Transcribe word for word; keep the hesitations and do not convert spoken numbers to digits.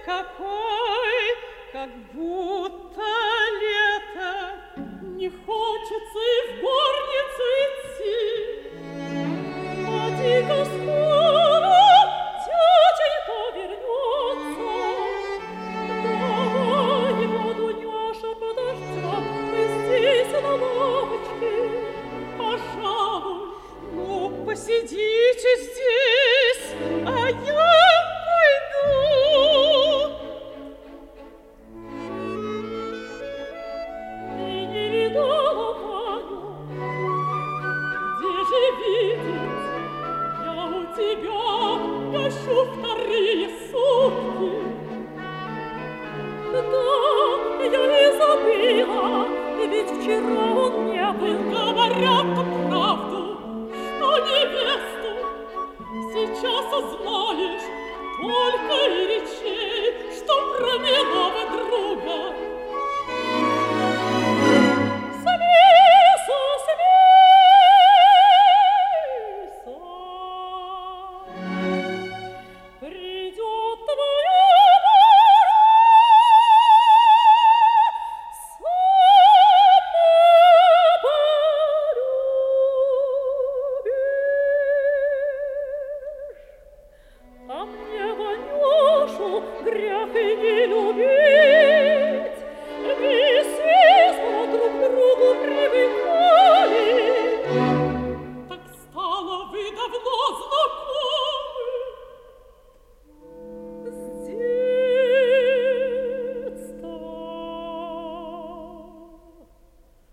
какой, как будто лето. Не хочется и в горницу идти. Поди-ка скоро, тетенька вернется. Давай его, Дуняша, подождем мы здесь на лавочке. Пожалуй, ну, посидите здесь, а я пойду. Ты не видала, Ваню, где же видеть? Я у тебя гощу вторые сутки. Да, я не забыла, ведь вчера он не был. Говорят правду, что невесту сейчас узнаешь.